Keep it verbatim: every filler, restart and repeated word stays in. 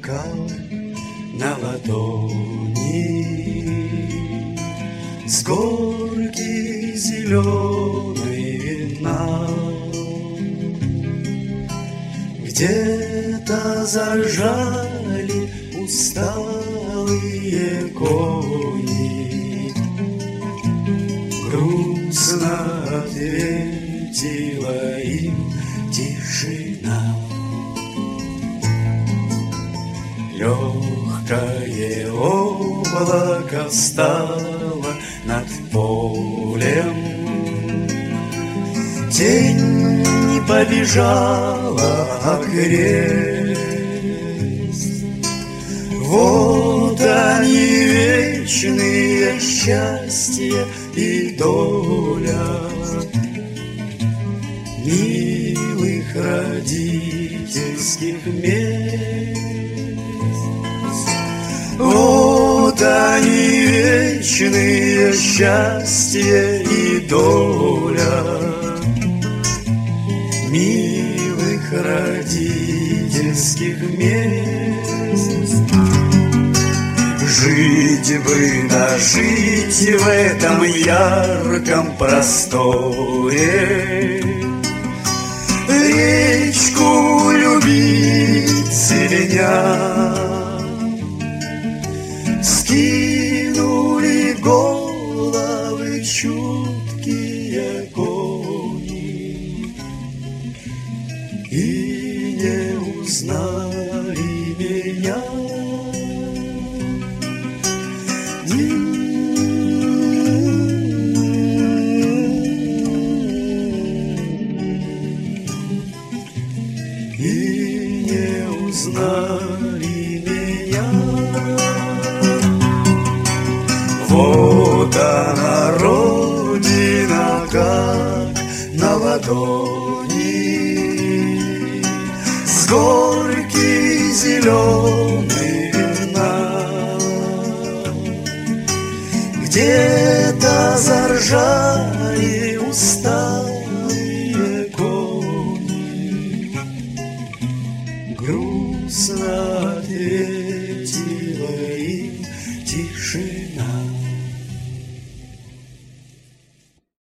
бокал на ладони, с горки зеленой вина. Где-то заржали усталые кони, грустно ответила им тишина. Легкое облако встало над полем, тень не побежала окрест. Вот они, вечные счастье и доля милых родительских мест. Вот они, вечные счастье и доля милых родительских мест. Жить бы, да жить в этом ярком просторе, речку любить зеленя. Скинули головы чуткие кони и не узнали меня. И не узнали меня. Вот она, родина, как на ладони, с горки зеленой вина. Где-то заржали